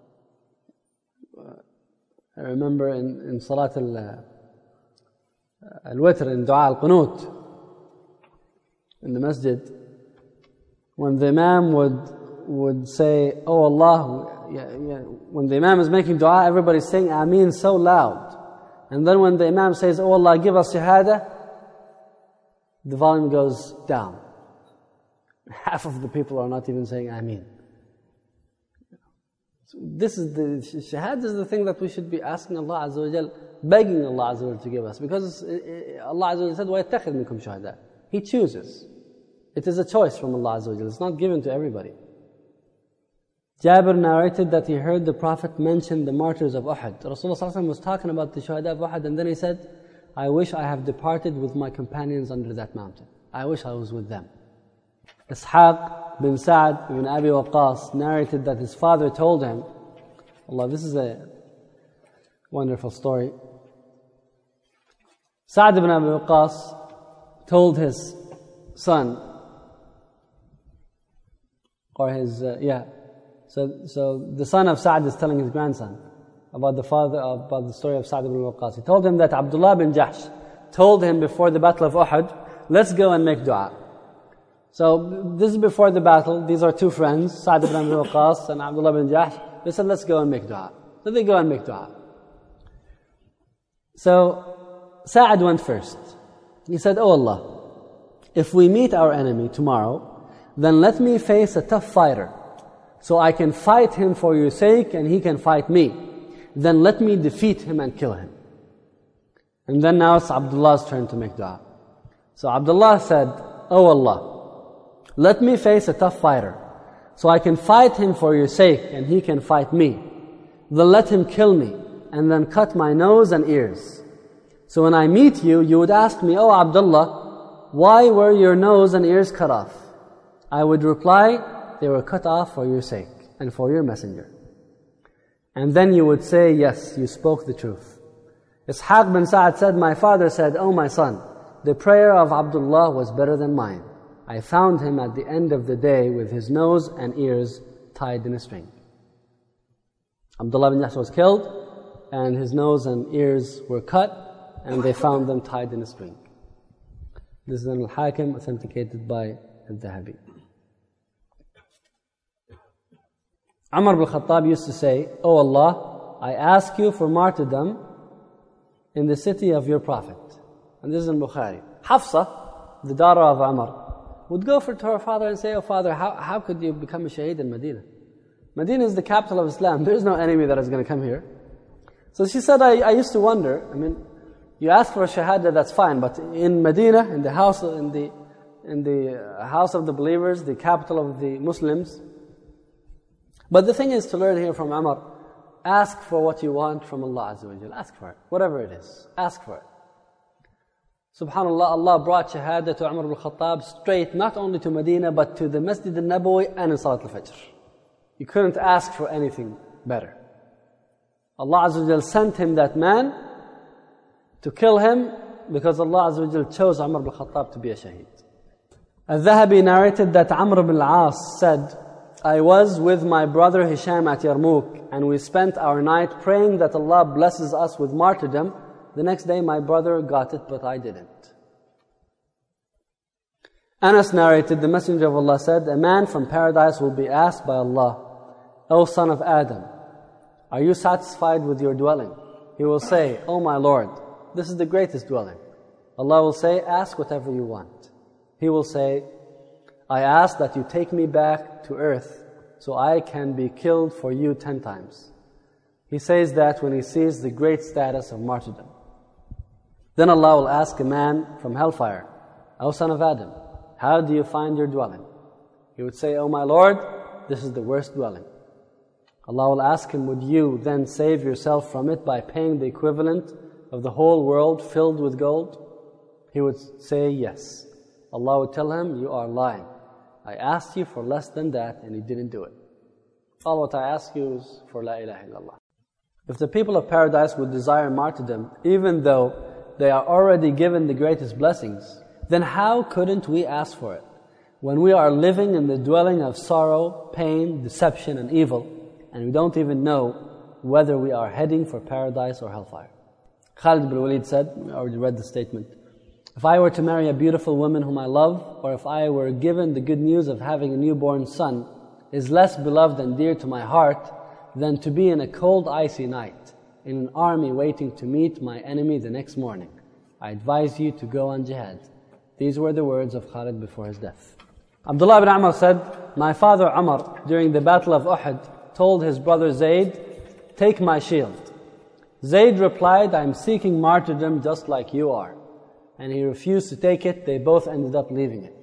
I remember in Salat al-Witr, in Dua al-Qunut, in the masjid, when the Imam would say, Oh Allah, when the Imam is making dua, everybody's saying Ameen so loud. And then when the Imam says, Oh Allah, give us shahada, the volume goes down. Half of the people are not even saying Ameen. So this is the shahada is the thing that we should be asking Allah Azza wa Jal, begging Allah Azza wa Jal to give us. Because Allah Azza wa Jal said, وَيَتَّخِذْ مِنْكُمْ شُهَدَاءَ. He chooses. It is a choice from Allah Azza wa Jal. It's not given to everybody. Jabir narrated that he heard the Prophet mention the martyrs of Uhud. Rasulullah was talking about the shuhada of Uhud, and then he said, I wish I have departed with my companions under that mountain. I wish I was with them. Ishaq bin Sa'd ibn Abi Waqqas narrated that his father told him, Allah, this is a wonderful story. Sa'd ibn Abi Waqqas told his son, or his, So the son of Sa'd is telling his grandson about the story of Sa'd ibn Waqqas. He told him that Abdullah bin Jahsh told him before the battle of Uhud, let's go and make dua. So this is before the battle. These are two friends, Sa'd ibn Abi Waqqas and Abdullah bin Jahsh. They said, let's go and make dua. So they go and make dua. So Sa'd went first. He said, Oh Allah, if we meet our enemy tomorrow, then let me face a tough fighter, so I can fight him for your sake and he can fight me. Then let me defeat him and kill him. And then now it's Abdullah's turn to make dua. So Abdullah said, Oh Allah, let me face a tough fighter, so I can fight him for your sake and he can fight me. Then let him kill me and then cut my nose and ears. So when I meet you, you would ask me, Oh Abdullah, why were your nose and ears cut off? I would reply, they were cut off for your sake and for your messenger. And then you would say, yes, you spoke the truth. Ishaq bin Sa'd said, my father said, Oh my son, the prayer of Abdullah was better than mine. I found him at the end of the day with his nose and ears tied in a string. Abdullah bin Jahsh was killed and his nose and ears were cut and they found them tied in a string. This is an Al-Hakim authenticated by Al-Dhahabi. Umar ibn Khattab used to say, Oh Allah, I ask you for martyrdom in the city of your Prophet. And this is in Bukhari. Hafsa, the daughter of Umar, would go to her father and say, Oh father, how could you become a shaheed in Medina? Medina is the capital of Islam. There is no enemy that is going to come here. So she said, I used to wonder, you ask for a shahada, that's fine, but in Medina, in the house of the believers, the capital of the Muslims. But the thing is to learn here from Umar, ask for what you want from Allah Azza wa Jal. Ask for it, whatever it is. Ask for it. SubhanAllah, Allah brought shahada to Umar ibn Khattab straight, not only to Medina, but to the Masjid al-Nabawi and in Salat al-Fajr. You couldn't ask for anything better. Allah Azza wa Jal sent him that man to kill him because Allah Azza wa Jal chose Umar ibn Khattab to be a shaheed. Al-Dhahabi narrated that Amr ibn al-As said, I was with my brother Hisham at Yarmouk, and we spent our night praying that Allah blesses us with martyrdom The next day my brother got it, but I didn't. Anas narrated, the Messenger of Allah said, a man from paradise will be asked by Allah, O son of Adam, are you satisfied with your dwelling? He will say, O my Lord, this is the greatest dwelling. Allah will say, ask whatever you want. He will say, I ask that you take me back to earth so I can be killed for you 10 times. He says that when he sees the great status of martyrdom. Then Allah will ask a man from hellfire, O son of Adam, how do you find your dwelling? He would say, O my Lord, this is the worst dwelling. Allah will ask him, would you then save yourself from it by paying the equivalent of the whole world filled with gold? He would say, yes. Allah would tell him, you are lying. I asked you for less than that and you didn't do it. All what I ask you is for La ilaha illallah. If the people of paradise would desire martyrdom, even though they are already given the greatest blessings, then how couldn't we ask for it when we are living in the dwelling of sorrow, pain, deception and evil, and we don't even know whether we are heading for paradise or hellfire? Khalid bin Walid said, we already read the statement, if I were to marry a beautiful woman whom I love, or if I were given the good news of having a newborn son, is less beloved and dear to my heart than to be in a cold icy night, in an army waiting to meet my enemy the next morning. I advise you to go on jihad. These were the words of Khalid before his death. Abdullah ibn Amr said, my father Umar, during the battle of Uhud, told his brother Zayd, take my shield. Zayd replied, I am seeking martyrdom just like you are. And he refused to take it. They both ended up leaving it.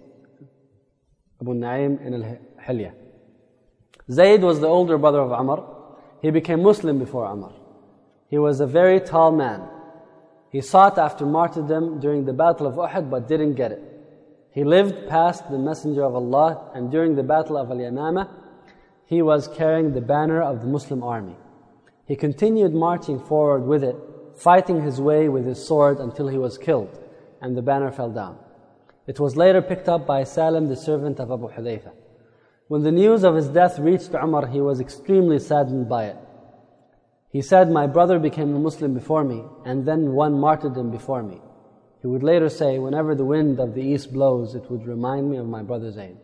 Abu Na'im in al-Hilya. Zayd was the older brother of Umar. He became Muslim before Umar. He was a very tall man. He sought after martyrdom during the battle of Uhud but didn't get it. He lived past the Messenger of Allah, and during the battle of Al-Yamamah, he was carrying the banner of the Muslim army. He continued marching forward with it, fighting his way with his sword until he was killed, and the banner fell down. It was later picked up by Salim, the servant of Abu Hudayfa. When the news of his death reached Umar, he was extremely saddened by it. He said, my brother became a Muslim before me, and then won martyrdom before me. He would later say, whenever the wind of the east blows, it would remind me of my brother Zayd.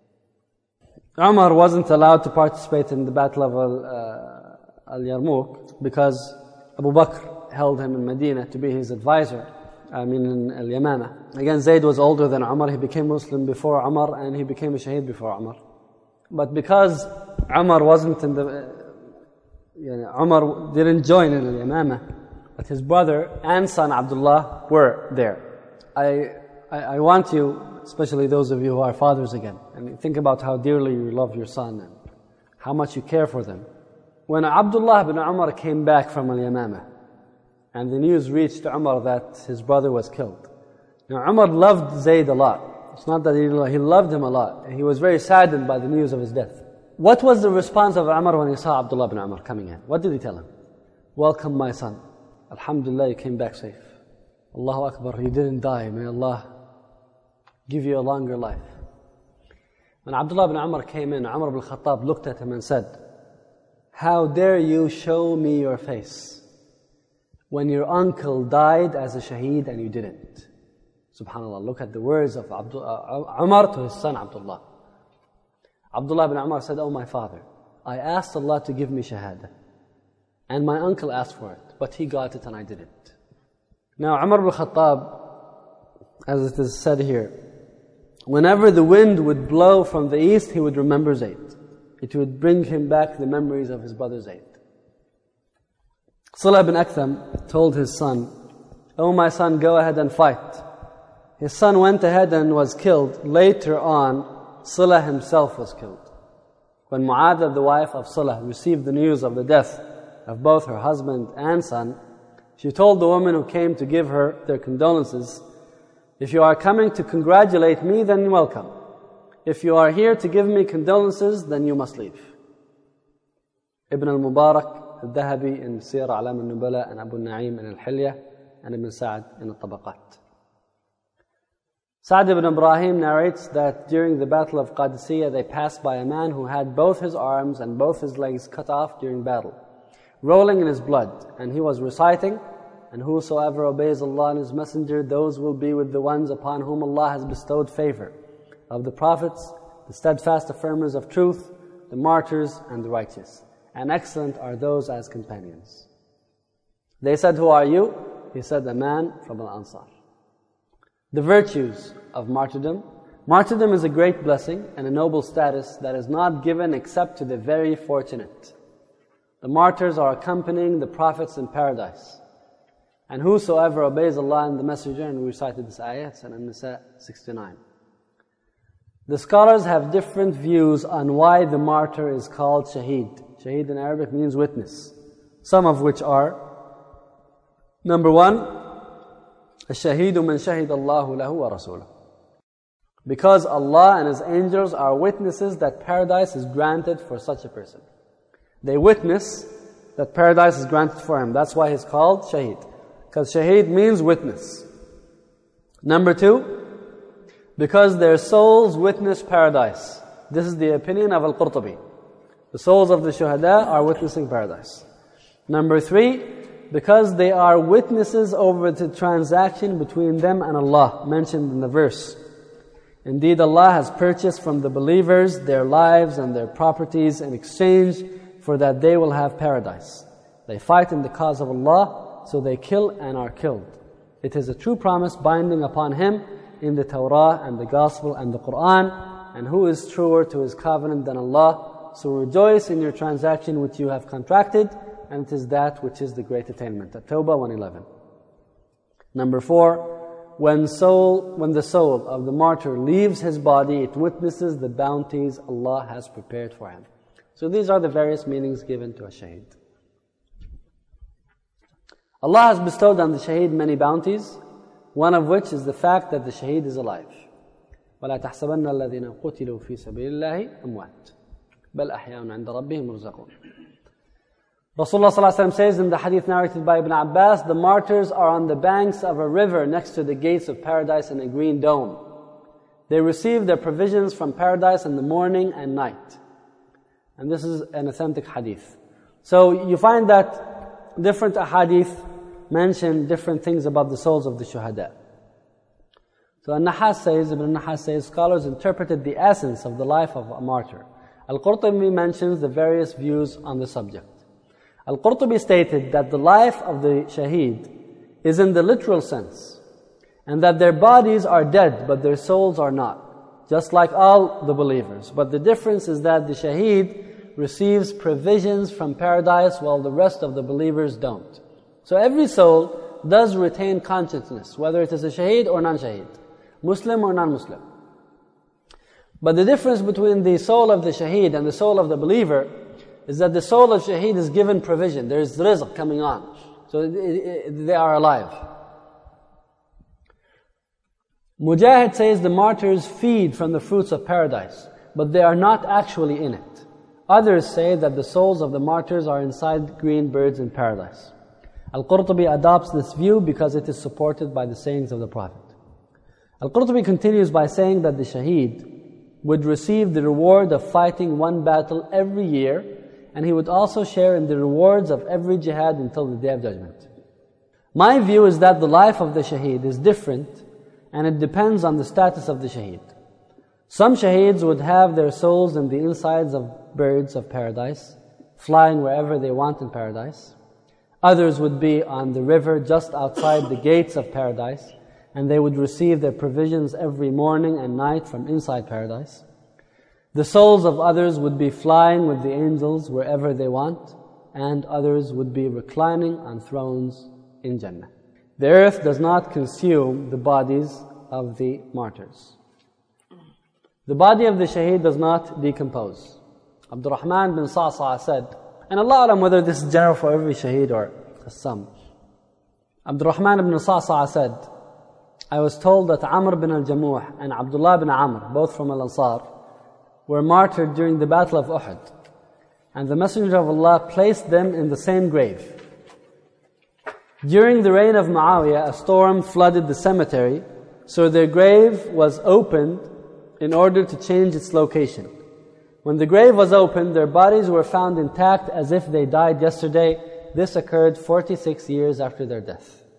Umar wasn't allowed to participate in the battle of Al-Yarmouk because Abu Bakr held him in Medina to be his advisor, in Al-Yamamah. Again, Zayd was older than Umar. He became Muslim before Umar and he became a shaheed before Umar. But because Umar wasn't in Umar didn't join in Al-Yamamah, but his brother and son Abdullah were there. I want you, especially those of you who are fathers again, and think about how dearly you love your son and how much you care for them. When Abdullah bin Umar came back from Al-Yamamah, and the news reached Umar that his brother was killed. Now Umar loved Zayd a lot. It's not that he loved him a lot. He was very saddened by the news of his death. What was the response of Umar when he saw Abdullah bin Umar coming in? What did he tell him? Welcome my son. Alhamdulillah, you came back safe. Allahu Akbar, you didn't die. May Allah give you a longer life. When Abdullah bin Umar came in, Umar ibn Khattab looked at him and said, how dare you show me your face when your uncle died as a shaheed and you didn't? SubhanAllah, look at the words of Umar to his son Abdullah. Abdullah bin Umar said, oh my father, I asked Allah to give me shahada, and my uncle asked for it, but he got it and I didn't. Now Umar ibn Khattab, as it is said here, whenever the wind would blow from the east, he would remember Zayd. It would bring him back the memories of his brother Zayd. Salah bin Aktham told his son, oh my son, go ahead and fight. His son went ahead and was killed. Later on, Salah himself was killed. When Mu'adh, the wife of Salah, received the news of the death of both her husband and son, she told the woman who came to give her their condolences, if you are coming to congratulate me, then welcome. If you are here to give me condolences, then you must leave. Ibn al-Mubarak, al-Dhahabi in Siyar A'lam al-Nubala, and Abu Na'im in al-Hilya, and Ibn Sa'd in al-Tabaqat. Sa'd ibn Ibrahim narrates that during the battle of Qadisiyah, they passed by a man who had both his arms and both his legs cut off during battle, rolling in his blood, and he was reciting, And whosoever obeys Allah and His Messenger, those will be with the ones upon whom Allah has bestowed favor, of the prophets, the steadfast affirmers of truth, the martyrs, and the righteous. And excellent are those as companions. They said, who are you? He said, a man from Al-Ansar. The virtues of martyrdom. Martyrdom is a great blessing and a noble status that is not given except to the very fortunate. The martyrs are accompanying the prophets in paradise. And whosoever obeys Allah and the Messenger, and we recited this ayah, it's in An-Nisa 69. The scholars have different views on why the martyr is called shaheed. Shaheed in Arabic means witness. Some of which are, number one, الشهيد من شهد الله له ورسوله. Because Allah and His angels are witnesses that paradise is granted for such a person. They witness that paradise is granted for him. That's why he's called shaheed. Because shaheed means witness. Number two, because their souls witness paradise. This is the opinion of Al-Qurtubi. The souls of the shuhada are witnessing paradise. Number three, because they are witnesses over the transaction between them and Allah, mentioned in the verse. Indeed, Allah has purchased from the believers their lives and their properties in exchange for that they will have paradise. They fight in the cause of Allah, so they kill and are killed. It is a true promise binding upon him in the Torah and the Gospel and the Qur'an, and who is truer to his covenant than Allah? So rejoice in your transaction which you have contracted, and it is that which is the great attainment. At-Tawbah 111. Number four, when the soul of the martyr leaves his body, it witnesses the bounties Allah has prepared for him. So these are the various meanings given to a shaheed. Allah has bestowed on the shaheed many bounties, one of which is the fact that the shaheed is alive. وَلَا تَحْسَبَنَّ الَّذِينَ قُتِلُوا فِي سَبِيلِ اللَّهِ أَمْوَاتٍ بَلْ أَحْيَاءٌ عِنْدَ رَبِّهِمْ يُرْزَقُونَ. Rasulullah ﷺ says in the hadith narrated by Ibn Abbas, the martyrs are on the banks of a river next to the gates of paradise in a green dome. They receive their provisions from paradise in the morning and night. And this is an authentic hadith. So you find that different hadith mention different things about the souls of the shuhada. So Ibn Nahas says, scholars interpreted the essence of the life of a martyr. Al-Qurtubi mentions the various views on the subject. Al-Qurtubi stated that the life of the shaheed is in the literal sense, and that their bodies are dead, but their souls are not, just like all the believers. But the difference is that the shaheed receives provisions from paradise while the rest of the believers don't. So every soul does retain consciousness, whether it is a shaheed or non-shaheed, Muslim or non-Muslim. But the difference between the soul of the shaheed and the soul of the believer is that the soul of shaheed is given provision. There is rizq coming on. So they are alive. Mujahid says the martyrs feed from the fruits of paradise, but they are not actually in it. Others say that the souls of the martyrs are inside green birds in paradise. Al-Qurtubi adopts this view because it is supported by the sayings of the Prophet. Al-Qurtubi continues by saying that the shaheed would receive the reward of fighting one battle every year, and he would also share in the rewards of every jihad until the Day of Judgment. My view is that the life of the shaheed is different, and it depends on the status of the shaheed. Some shaheeds would have their souls in the insides of birds of paradise, flying wherever they want in paradise. Others would be on the river just outside the gates of paradise, and they would receive their provisions every morning and night from inside paradise. The souls of others would be flying with the angels wherever they want, and others would be reclining on thrones in Jannah. The earth does not consume the bodies of the martyrs. The body of the shaheed does not decompose. Abdurrahman bin Sa'sa'a said, and Allah Alam whether this is general for every shaheed or some. Abdurrahman ibn Sa'sa'a said, I was told that Amr bin al-Jamuh and Abdullah bin Amr, both from Al-Ansar, were martyred during the Battle of Uhud. And the Messenger of Allah placed them in the same grave. During the reign of Muawiyah, a storm flooded the cemetery, so their grave was opened in order to change its location. When the grave was opened, their bodies were found intact as if they died yesterday. This occurred 46 years after their death.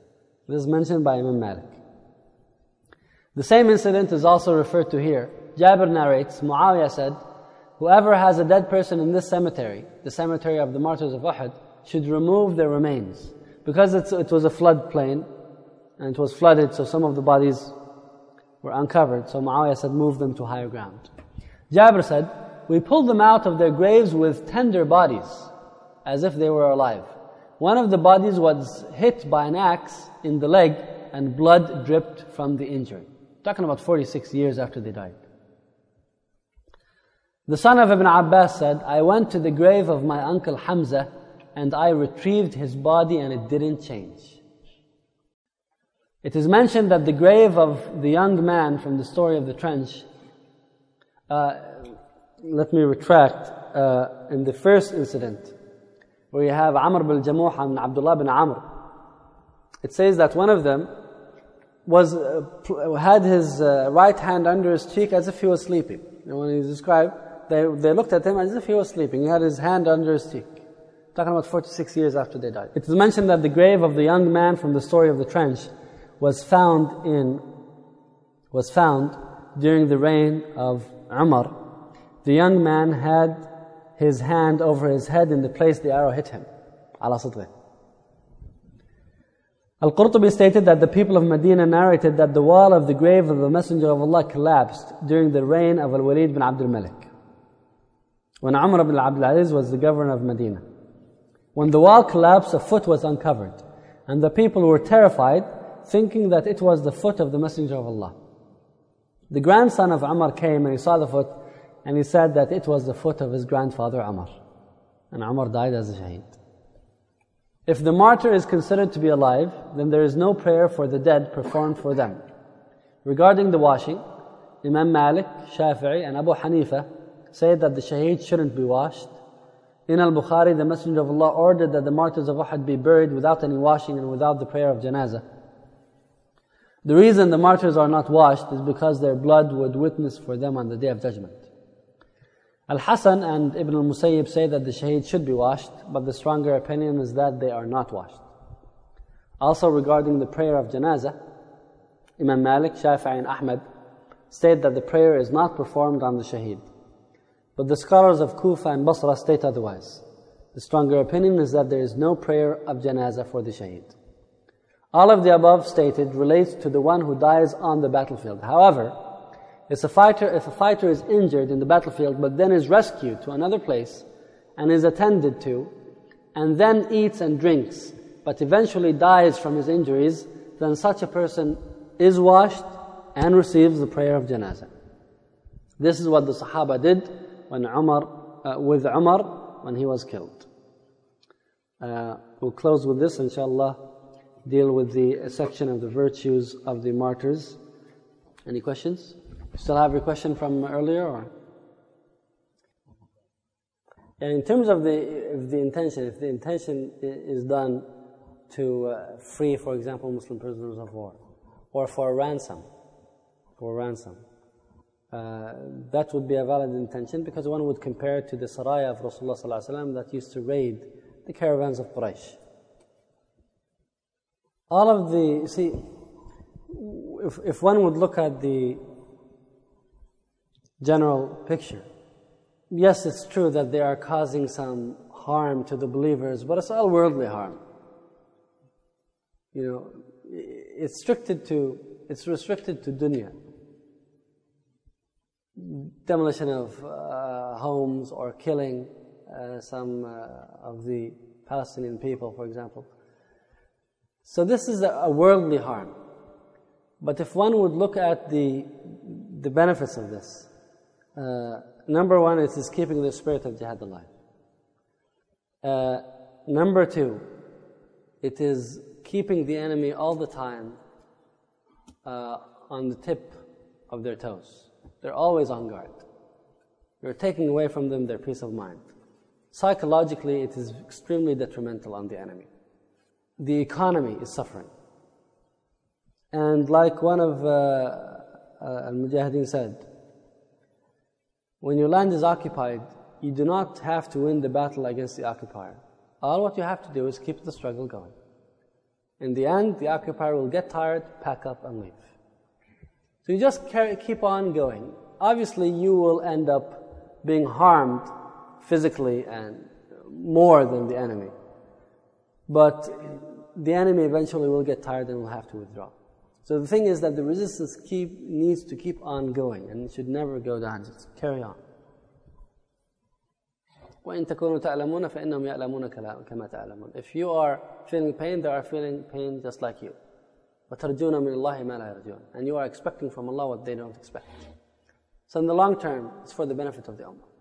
This is mentioned by Imam Malik. The same incident is also referred to here. Jabir narrates, Muawiyah said, whoever has a dead person in this cemetery, the cemetery of the martyrs of Uhud, should remove their remains. Because it was a flood plain, and it was flooded, so some of the bodies were uncovered. So Muawiyah said, move them to higher ground. Jabir said, we pulled them out of their graves with tender bodies, as if they were alive. One of the bodies was hit by an axe in the leg, and blood dripped from the injury. Talking about 46 years after they died. The son of Ibn Abbas said, I went to the grave of my uncle Hamza, and I retrieved his body and it didn't change. It is mentioned that the grave of the young man from the story of the trench, let me retract, in the first incident, where you have Amr bin Jamuh and Abdullah bin Amr, it says that one of them had his right hand under his cheek as if he was sleeping. And when he's described, they looked at him as if he was sleeping. He had his hand under his cheek. Talking about 46 years after they died. It is mentioned that the grave of the young man from the story of the trench was found during the reign of Umar. The young man had his hand over his head in the place the arrow hit him. Ala sadri. Al-Qurtubi stated that the people of Medina narrated that the wall of the grave of the Messenger of Allah collapsed during the reign of Al-Walid bin Abdul Malik, when Umar ibn Abdul Aziz was the governor of Medina. When the wall collapsed, a foot was uncovered, and the people were terrified, thinking that it was the foot of the Messenger of Allah. The grandson of Umar came and he saw the foot, and he said that it was the foot of his grandfather Umar. And Umar died as a shaheed. If the martyr is considered to be alive, then there is no prayer for the dead performed for them. Regarding the washing, Imam Malik, Shafi'i and Abu Hanifa say that the shaheed shouldn't be washed. In Al-Bukhari, the Messenger of Allah ordered that the martyrs of Uhud be buried without any washing and without the prayer of janazah. The reason the martyrs are not washed is because their blood would witness for them on the Day of Judgment. Al-Hasan and Ibn al-Musayyib say that the shaheed should be washed, but the stronger opinion is that they are not washed. Also regarding the prayer of janazah, Imam Malik, Shafi'i and Ahmad state that the prayer is not performed on the shaheed. But the scholars of Kufa and Basra state otherwise. The stronger opinion is that there is no prayer of janazah for the shaheed. All of the above stated relates to the one who dies on the battlefield. However, if a fighter is injured in the battlefield but then is rescued to another place and is attended to, and then eats and drinks, but eventually dies from his injuries, then such a person is washed and receives the prayer of janazah. This is what the Sahaba did with Umar when he was killed. We'll close with this, inshallah, deal with the section of the virtues of the martyrs. Any questions? You still have your question from earlier, or? And in terms of the intention, if the intention is done to free, for example, Muslim prisoners of war, or for a ransom, that would be a valid intention, because one would compare it to the saraya of Rasulullah ﷺ that used to raid the caravans of Quraysh. All of the, see, if one would look at the general picture, yes, it's true that they are causing some harm to the believers, but it's all worldly harm. You know, it's restricted to dunya. Demolition of homes, or killing some of the Palestinian people, for example. So this is a worldly harm. But if one would look at the benefits of this, number one, it is keeping the spirit of jihad alive. Number two, it is keeping the enemy all the time on the tip of their toes. They're always on guard. You're taking away from them their peace of mind. Psychologically, it is extremely detrimental on the enemy. The economy is suffering. And like one of Al-Mujahideen said, when your land is occupied, you do not have to win the battle against the occupier. All what you have to do is keep the struggle going. In the end, the occupier will get tired, pack up and leave. So you just keep on going. Obviously, you will end up being harmed physically and more than the enemy. But the enemy eventually will get tired and will have to withdraw. So the thing is that the resistance needs to keep on going and it should never go down, just carry on. وَإِن تَكُونُوا تَعْلَمُونَ فَإِنَّهُمْ يَعْلَمُونَ كَمَا تَعْلَمُونَ. If you are feeling pain, they are feeling pain just like you. وَتَرْجُونَ مِنَ اللَّهِ مَا لَا يَرْجُونَ. And you are expecting from Allah what they don't expect. So in the long term, it's for the benefit of the Ummah.